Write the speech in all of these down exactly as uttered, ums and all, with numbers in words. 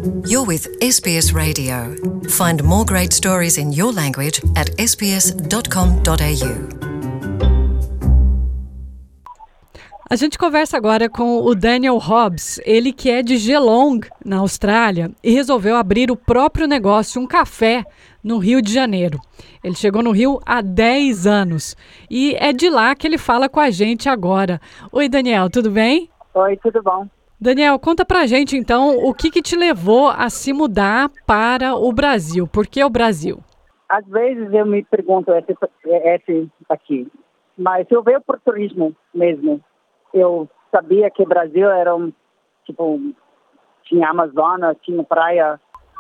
You're with S B S Radio. Find more great stories in your language at s b s dot com dot a u. A gente conversa agora com o Daniel Hobbs, ele que é de Geelong, na Austrália, e resolveu abrir o próprio negócio, um café, no Rio de Janeiro. Ele chegou no Rio há dez anos e é de lá que ele fala com a gente agora. Oi, Daniel, tudo bem? Oi, tudo bom? Daniel, conta pra gente então o que, que te levou a se mudar para o Brasil. Por que o Brasil? Às vezes eu me pergunto esse, esse aqui, mas eu vejo por turismo mesmo. Eu sabia que o Brasil era um, tipo, tinha Amazonas, tinha praia.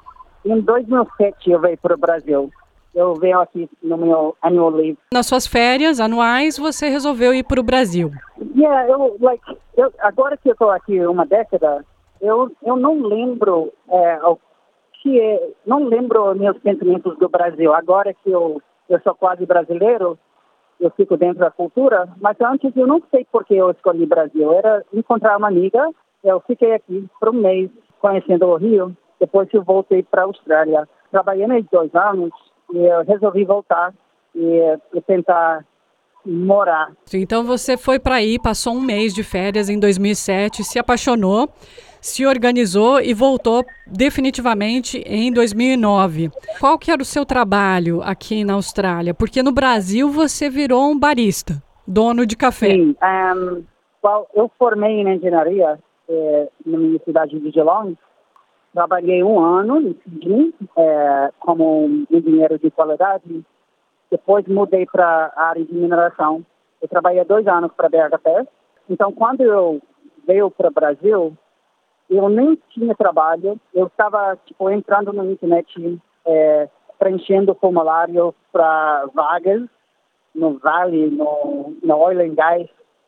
Em dois mil e sete eu veio para o Brasil. Eu venho aqui no meu annual leave. Nas suas férias anuais, você resolveu ir para o Brasil. Yeah, eu, like, eu, agora que eu estou aqui uma década, eu, eu não lembro é, o que é, não lembro meus sentimentos do Brasil. Agora que eu, eu sou quase brasileiro, eu fico dentro da cultura, mas antes eu não sei por que eu escolhi o Brasil. Era encontrar uma amiga, eu fiquei aqui por um mês conhecendo o Rio, depois eu voltei para a Austrália. Trabalhei mais dois anos e eu resolvi voltar e, e tentar morar. Então você foi para aí, passou um mês de férias em dois mil e sete, se apaixonou, se organizou e voltou definitivamente em dois mil e nove. Qual que era o seu trabalho aqui na Austrália? Porque no Brasil você virou um barista, dono de café. Sim, um, well, eu formei em engenharia eh, na minha cidade de Geelong. Trabalhei um ano em Sydney eh, como um engenheiro de qualidade. Depois mudei para a área de mineração. Eu trabalhei dois anos para a B H P. Então, quando eu veio para o Brasil, eu nem tinha trabalho. Eu estava tipo, entrando na internet, é, preenchendo formulário para vagas no Vale, no, no Oil and Gas.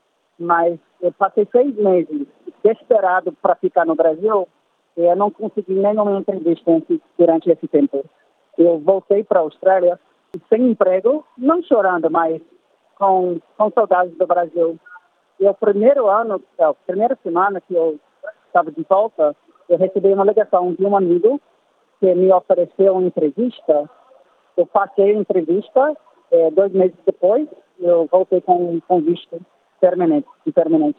Mas eu passei seis meses desesperado para ficar no Brasil e eu não consegui nenhuma entrevista durante esse tempo. Eu voltei para a Austrália sem emprego, não chorando, mas com, com saudades do Brasil. E o primeiro ano, a primeira semana que eu estava de volta, eu recebi uma ligação de um amigo que me ofereceu uma entrevista. Eu passei a entrevista, eh, dois meses depois, eu voltei com um visto permanente, permanente.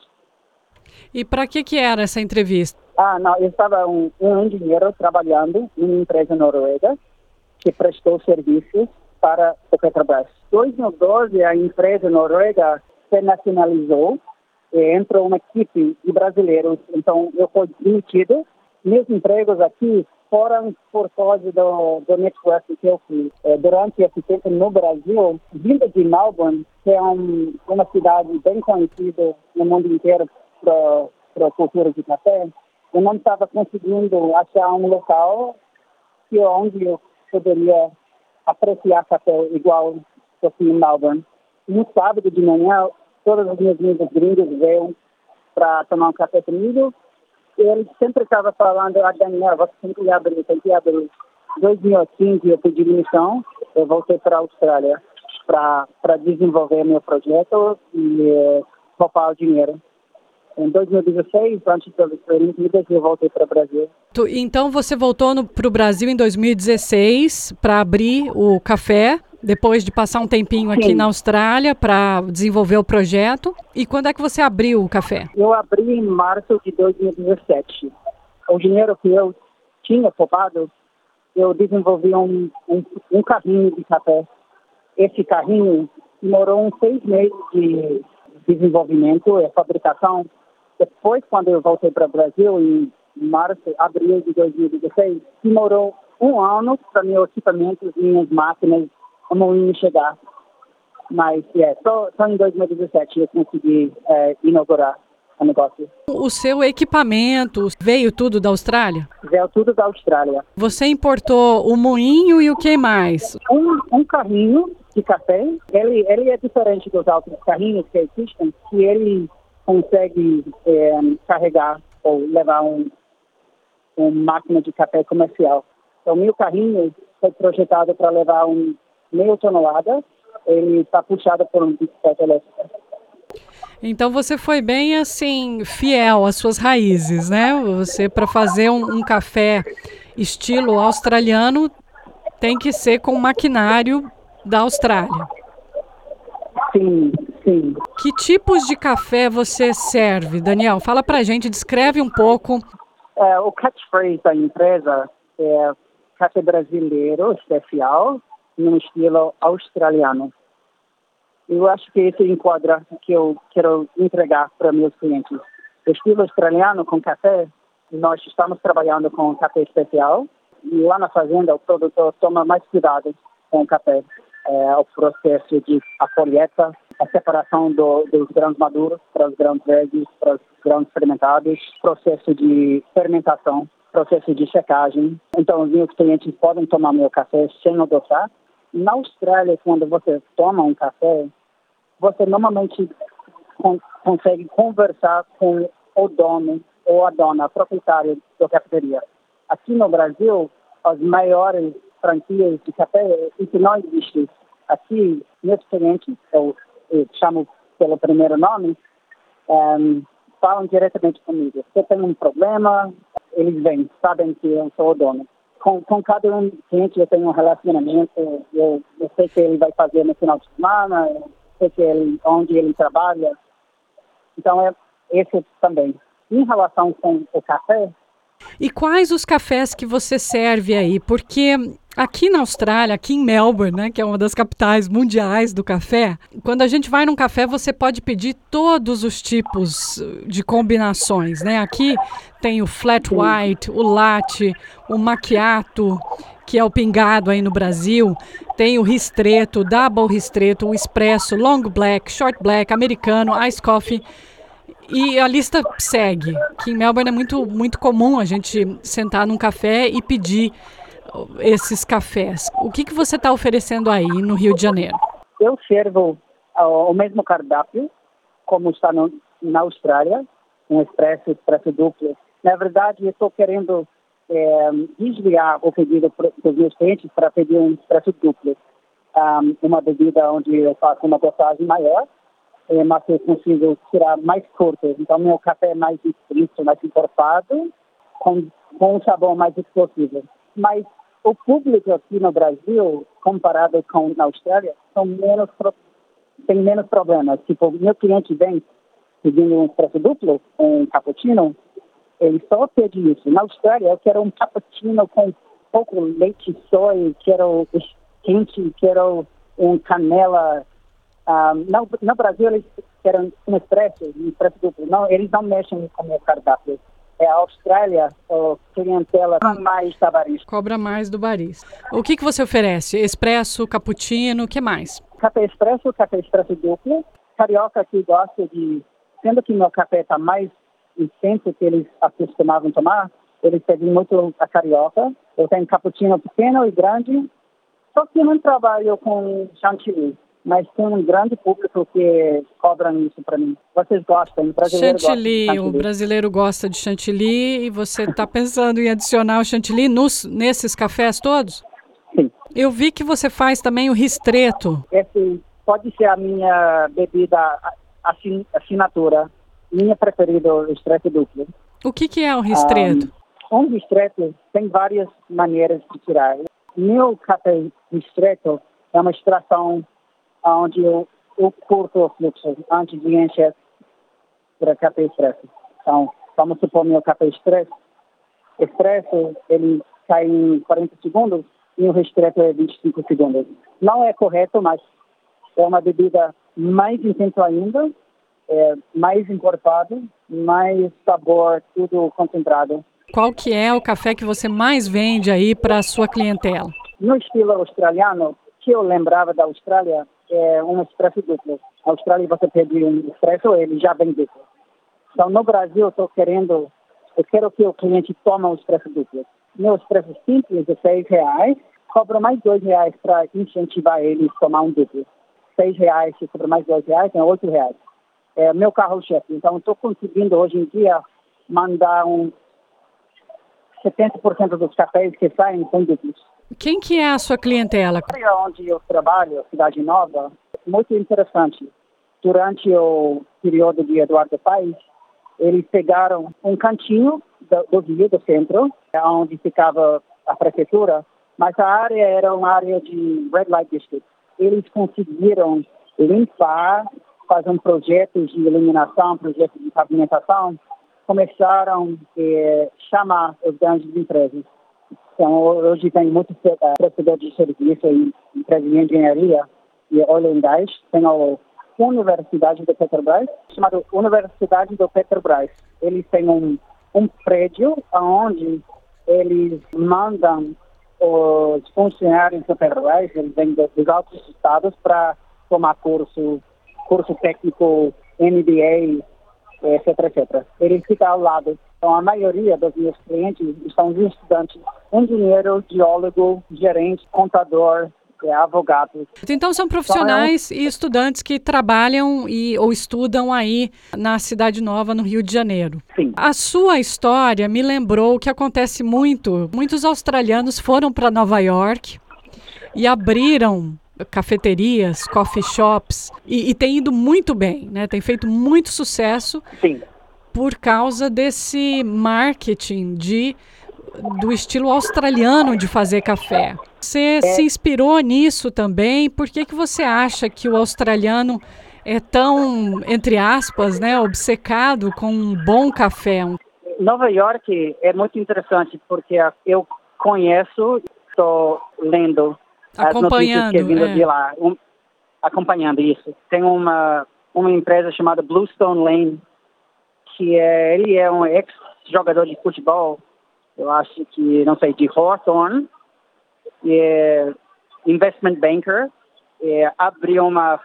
E para que que era essa entrevista? Ah, não, eu estava um, um engenheiro trabalhando em uma empresa noruega que prestou serviços para a Petrobras. Em dois mil e doze, a empresa noruega se nacionalizou e entrou uma equipe de brasileiros. Então, eu fui demitido. Meus empregos aqui foram por causa do, do network que eu fiz. É, durante esse tempo no Brasil, vindo de Melbourne, que é um, uma cidade bem conhecida no mundo inteiro para a cultura de café, eu não estava conseguindo achar um local que onde eu poderia apreciar café igual que aqui em Melbourne. No sábado de manhã, todas as minhas amigas gringas veio para tomar um café comigo. E eles sempre estavam falando, ah, Daniel, você tem que abrir, tem que abrir. Em dois mil e quinze, eu pedi demissão, eu voltei para a Austrália para desenvolver meu projeto e eh, poupar o dinheiro. Em dois mil e dezesseis, antes das Olimpíadas, eu voltei para o Brasil. Então você voltou para o Brasil em dois mil e dezesseis para abrir o café, depois de passar um tempinho aqui Sim. na Austrália para desenvolver o projeto. E quando é que você abriu o café? Eu abri em março de dois mil e dezessete. O dinheiro que eu tinha poupado, eu desenvolvi um, um, um carrinho de café. Esse carrinho demorou uns seis meses de desenvolvimento e fabricação. Depois, quando eu voltei para o Brasil, em março, abril de dois mil e dezesseis, demorou um ano para meu equipamento, minhas máquinas, como me chegar. Mas, yeah, só, só em dois mil e dezessete eu consegui é, inaugurar o negócio. O seu equipamento veio tudo da Austrália? Veio tudo da Austrália. Você importou o moinho e o que mais? Um, um carrinho de café. Ele, ele é diferente dos outros carrinhos que existem, que ele consegue é, carregar ou levar um, uma máquina de café comercial. Então, o meu carrinho foi projetado para levar um meio tonelada. Ele está puxado por um bicicleta elétrica. Então você foi bem assim, fiel às suas raízes, né? Você, para fazer um, um café estilo australiano, tem que ser com maquinário da Austrália. Sim, sim. Que tipos de café você serve, Daniel? Fala pra gente, descreve um pouco. É, o catchphrase da empresa é café brasileiro especial, no estilo australiano. Eu acho que isso enquadra o que eu quero entregar para meus clientes. O estilo australiano com café, nós estamos trabalhando com café especial e lá na fazenda o produtor toma mais cuidado com o café. É, o processo de a colheita, a separação do, dos grãos maduros para os grãos verdes, para os grãos fermentados, processo de fermentação, processo de secagem. Então, os meus clientes podem tomar meu café sem adoçar. Na Austrália, quando você toma um café, você normalmente con- consegue conversar com o dono ou a dona, a proprietária da cafeteria. Aqui no Brasil, as maiores franquias de café, isso não existe. Aqui, meus clientes, eu, eu chamo pelo primeiro nome, um, falam diretamente comigo. Se tem um problema, eles vêm, sabem que eu sou o dono. Com, com cada um cliente eu tenho um relacionamento, eu, eu sei que ele vai fazer no final de semana, eu sei que ele, onde ele trabalha. Então, é esse também. Em relação com o café... E quais os cafés que você serve aí? Porque aqui na Austrália, aqui em Melbourne, né, que é uma das capitais mundiais do café, quando a gente vai num café, você pode pedir todos os tipos de combinações, né? Aqui tem o flat white, o latte, o macchiato, que é o pingado aí no Brasil, tem o ristretto, double ristretto, o espresso, long black, short black, americano, ice coffee. E a lista segue, que em Melbourne é muito, muito comum a gente sentar num café e pedir esses cafés. O que, que você está oferecendo aí no Rio de Janeiro? Eu servo uh, o mesmo cardápio, como está no, na Austrália, um expresso, expresso duplo. Na verdade, eu estou querendo é, desviar o pedido dos meus clientes para pedir um expresso duplo. Um, uma bebida onde eu faço uma dosagem maior, É, mas eu consigo tirar mais curto. Então, meu café é mais estrito, mais encorpado, com, com um sabor mais explosivo. Mas o público aqui no Brasil, comparado com na Austrália, são menos, tem menos problemas. Tipo, meu cliente vem pedindo um expresso duplo, um cappuccino, ele só pede isso. Na Austrália, eu quero um cappuccino com pouco leite soy, quero quente, quero um canela. Um, no, no Brasil, eles querem um expresso, um expresso duplo. Não, eles não mexem com o cardápio. É a Austrália, a clientela mais da barista. Cobra mais do barista. O que, que você oferece? Expresso, cappuccino, o que mais? Café expresso, café expresso duplo. Carioca que gosta de... Sendo que meu café está mais intenso que eles acostumavam tomar, eles pedem muito a carioca. Eu tenho cappuccino pequeno e grande, só que eu não trabalho com chantilly. Mas tem um grande público que cobram isso para mim. Vocês gostam? O brasileiro chantilly, gosta de chantilly. O brasileiro gosta de chantilly e você está pensando em adicionar o chantilly nos, nesses cafés todos? Sim. Eu vi que você faz também o ristretto. Esse pode ser a minha bebida assin, assinatura, minha preferida, o ristretto duplo. O que, que é o ristretto? Um, um ristretto tem várias maneiras de tirar. Meu café ristretto é uma extração onde eu, eu curto o fluxo antes de encher para café expresso. Então, vamos supor meu café expresso. Expresso, ele cai em quarenta segundos e o ristretto é vinte e cinco segundos. Não é correto, mas é uma bebida mais intensa ainda, é mais encorpado, mais sabor, tudo concentrado. Qual que é o café que você mais vende aí para a sua clientela? No estilo australiano, que eu lembrava da Austrália, é um expresso duplo. Na Austrália, você pede um expresso, ele já vem duplo. Então, no Brasil, eu estou querendo, eu quero que o cliente tome um expresso duplo. Meu expresso simples é seis reais, cobra mais dois reais para incentivar ele a tomar um duplo. Seis reais, se cobra mais dois reais, é oito reais. É meu carro-chefe. Então, estou conseguindo, hoje em dia, mandar um setenta por cento dos cafés que saem são duplos. Quem que é a sua clientela? Onde eu trabalho, Cidade Nova, muito interessante. durante o período de Eduardo Paes, eles pegaram um cantinho do, do Rio, do centro, onde ficava a prefeitura, mas a área era uma área de Red Light District. Eles conseguiram limpar, fazer um projeto de iluminação, projeto de pavimentação, começaram a eh, chamar os grandes empresas. Então, hoje tem muitos uh, prestadores de serviço e empresas de engenharia e óleo e gás. Tem a Universidade do Petrobras, chamada Universidade do Petrobras. Eles têm um, um prédio onde eles mandam os funcionários do Petrobras, eles vêm dos altos estados para tomar curso, curso técnico, M B A, etc, etcétera. Eles ficam ao lado. Então, a maioria dos meus clientes são estudantes, engenheiro, geólogo, gerente, contador, é, advogado. Então, são profissionais então, é um... e estudantes que trabalham e, ou estudam aí na Cidade Nova, no Rio de Janeiro. Sim. A sua história me lembrou que acontece muito. Muitos australianos foram para Nova York e abriram cafeterias, coffee shops e, e tem ido muito bem, né? Tem feito muito sucesso. Sim. Por causa desse marketing de, do estilo australiano de fazer café. Você é. se inspirou nisso também? Por que que você acha que o australiano é tão, entre aspas, né, obcecado com um bom café? Nova York é muito interessante porque eu conheço, estou lendo as notícias que vindo é. de lá, um, acompanhando isso. Tem uma, uma empresa chamada Bluestone Lane, que é, ele é um ex-jogador de futebol, eu acho que, não sei, de Hawthorne, e é investment banker, e abriu uma,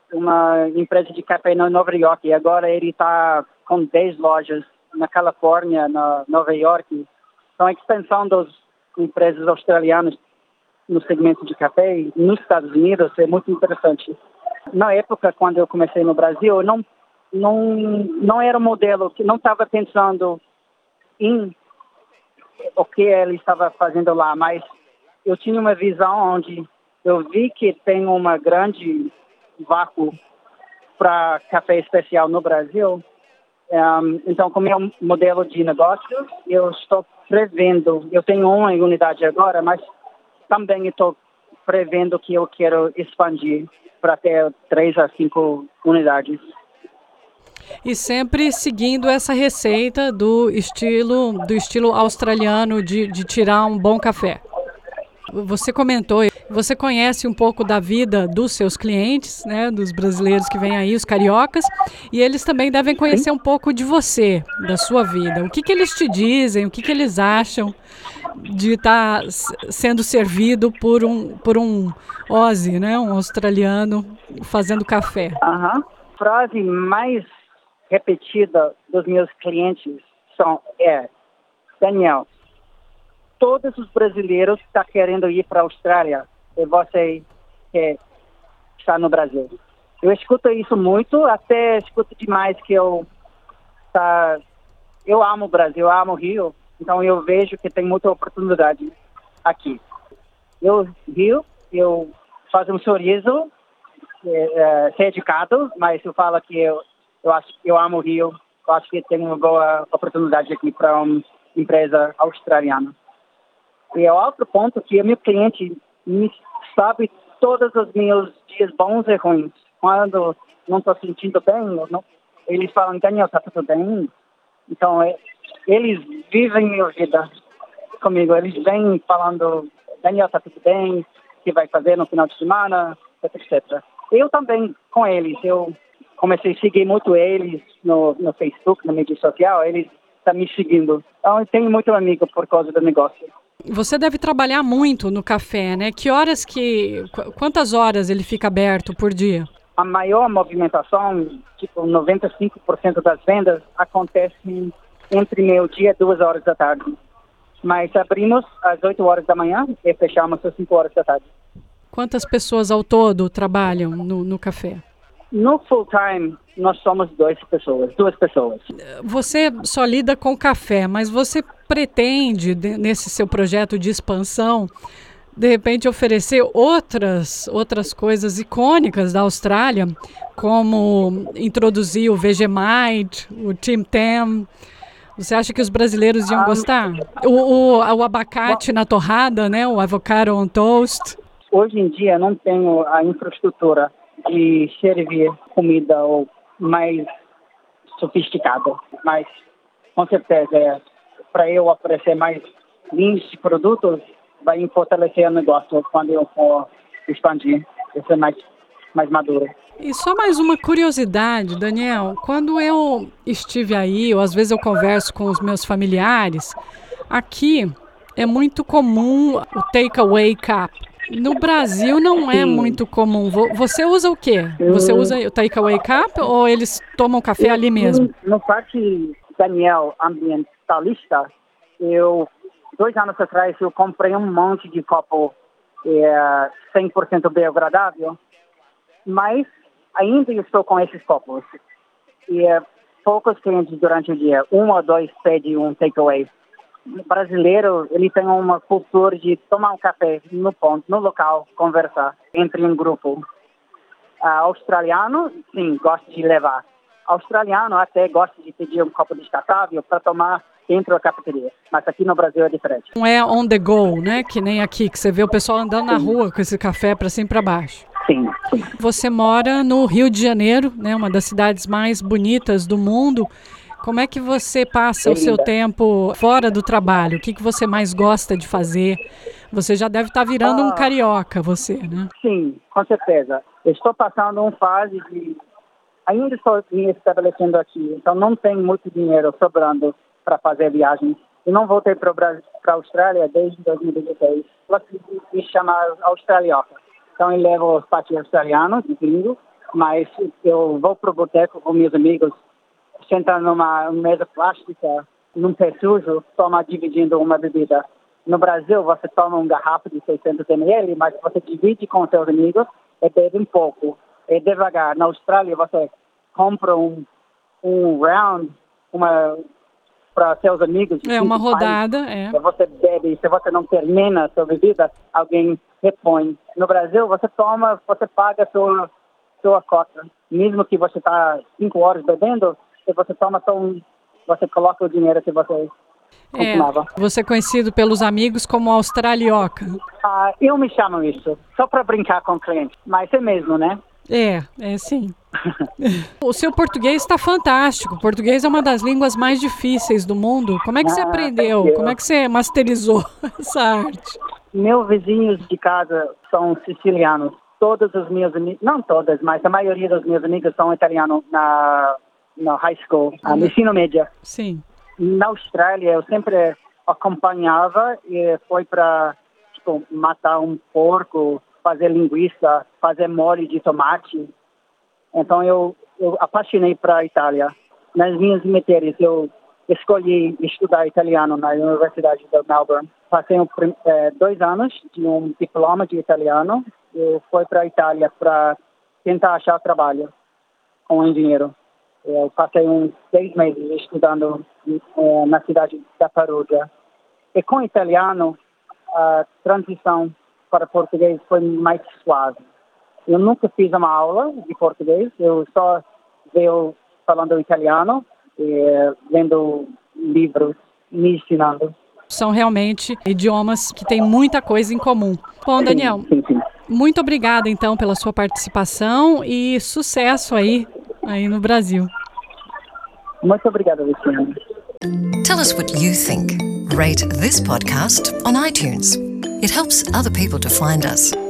uma empresa de café na Nova York, e agora ele está com dez lojas na Califórnia, na Nova York. Então, a expansão das empresas australianas no segmento de café nos Estados Unidos é muito interessante. Na época, quando eu comecei no Brasil, eu não Não, não era um modelo que não estava pensando em o que ele estava fazendo lá, mas eu tinha uma visão onde eu vi que tem uma grande vácuo para café especial no Brasil. Um, então, como é um modelo de negócio, eu estou prevendo, eu tenho uma unidade agora, mas também estou prevendo que eu quero expandir para ter três a cinco unidades. E sempre seguindo essa receita do estilo, do estilo australiano de, de tirar um bom café. Você comentou, você conhece um pouco da vida dos seus clientes, né, dos brasileiros que vêm aí, os cariocas, e eles também devem conhecer um pouco de você, da sua vida. O que que eles te dizem, o que que eles acham de estar sendo servido por um, por um Aussie, né, um australiano fazendo café? Aham. A frase mais repetida dos meus clientes são, é, Daniel, todos os brasileiros que estão querendo ir para a Austrália e você que está no Brasil. Eu escuto isso muito, até escuto demais que eu tá, eu amo o Brasil, eu amo o Rio, então eu vejo que tem muita oportunidade aqui. Eu Rio, eu faço um sorriso, é, é, ser educado, mas eu falo que eu Eu acho que eu amo o Rio, eu acho que tem uma boa oportunidade aqui para uma empresa australiana. E é outro ponto que o meu cliente me sabe todos os meus dias bons e ruins. Quando não estou sentindo bem, não, eles falam, Daniel, está tudo bem? Então, é, eles vivem minha vida comigo. Eles vêm falando, Daniel, está tudo bem? O que vai fazer no final de semana? Etc, etcétera. Eu também, com eles, eu comecei a seguir muito eles no, no Facebook, na mídia social, eles estão me seguindo. Então, eu tenho muito amigo por causa do negócio. Você deve trabalhar muito no café, né? Que horas que... Quantas horas ele fica aberto por dia? A maior movimentação, tipo noventa e cinco por cento das vendas, acontece entre meio-dia e duas horas da tarde. Mas abrimos às oito horas da manhã e fechamos às cinco horas da tarde. Quantas pessoas ao todo trabalham no, no café? No full time, nós somos duas pessoas, duas pessoas. Você só lida com café, mas você pretende, nesse seu projeto de expansão, de repente, oferecer outras, outras coisas icônicas da Austrália, como introduzir o Vegemite, o Tim Tam. Você acha que os brasileiros iam gostar? O, o, o abacate na torrada, né? O avocado on toast. Hoje em dia não tenho a infraestrutura de servir comida mais sofisticada, mas com certeza é, para eu oferecer mais linhas de produtos, vai fortalecer o negócio quando eu for expandir, vai ser mais, mais maduro. E só mais uma curiosidade, Daniel, quando eu estive aí, ou às vezes eu converso com os meus familiares, aqui é muito comum o takeaway cup. No Brasil não é Sim. muito comum. Você usa o quê? Você usa o takeaway cup ou eles tomam café ali mesmo? No Parque Daniel Ambientalista, eu, dois anos atrás, eu comprei um monte de copo é, cem por cento biodegradável, mas ainda estou com esses copos. E é, poucos clientes durante o dia, um ou dois pedem um takeaway. O brasileiro, ele tem uma cultura de tomar um café no ponto, no local, conversar entre um grupo. Uh, australiano, sim, gosta de levar. Australiano até gosta de pedir um copo descartável para tomar dentro da cafeteria. Mas aqui no Brasil é diferente. Não é on the go, né? Que nem aqui, que você vê o pessoal andando sim. na rua com esse café para cima e para baixo. Sim, sim. Você mora no Rio de Janeiro, né? Uma das cidades mais bonitas do mundo. Como é que você passa é o seu tempo fora do trabalho? O que, que você mais gosta de fazer? Você já deve estar virando ah, um carioca, você, né? Sim, com certeza. Eu estou passando uma fase de... Ainda estou me estabelecendo aqui, então não tenho muito dinheiro sobrando para fazer viagens. Eu não voltei para a Austrália desde dois mil e dezesseis. Ela me chama australioca. Então eu levo os patis australianos, gringo, mas eu vou para o boteco com meus amigos, senta numa mesa plástica, num pé sujo, toma dividindo uma bebida. No Brasil, você toma um garrafa de seiscentos mililitros, mas você divide com seus amigos e bebe um pouco. É devagar. Na Austrália, você compra um, um round uma, para seus amigos. É uma rodada, país. é. Você bebe, se você não termina a sua bebida, alguém repõe. No Brasil, você toma, você paga a sua, sua cota. Mesmo que você está cinco horas bebendo, se você toma, então você coloca o dinheiro que você costumava. É, você é conhecido pelos amigos como australioca. Ah, eu me chamo isso, só para brincar com o cliente, mas é mesmo, né? É, é sim. O seu português está fantástico. O português é uma das línguas mais difíceis do mundo. Como é que você ah, aprendeu? Como é que você masterizou essa arte? Meus vizinhos de casa são sicilianos. Todos os meus amigos, não todas, mas a maioria dos meus amigos são italianos na... na high school, ah, no ensino médio. Sim. Na Austrália, eu sempre acompanhava e foi para tipo, matar um porco, fazer linguiça, fazer molho de tomate. Então, eu, eu apaixonei para a Itália. Nas minhas matérias, eu escolhi estudar italiano na Universidade de Melbourne. Passei um, é, dois anos de um diploma de italiano e fui para a Itália para tentar achar trabalho como engenheiro. Eu passei uns seis meses estudando eh, na cidade da Perugia. E com o italiano, a transição para português foi mais suave. Eu nunca fiz uma aula de português, eu só veio falando italiano, e, lendo livros, me ensinando. São realmente idiomas que têm muita coisa em comum. Bom, Daniel, sim, sim, sim. Muito obrigada então pela sua participação e sucesso aí. aí no Brasil. Muito obrigado, Luciana. Tell us what you think. Rate this podcast on iTunes. It helps other people to find us.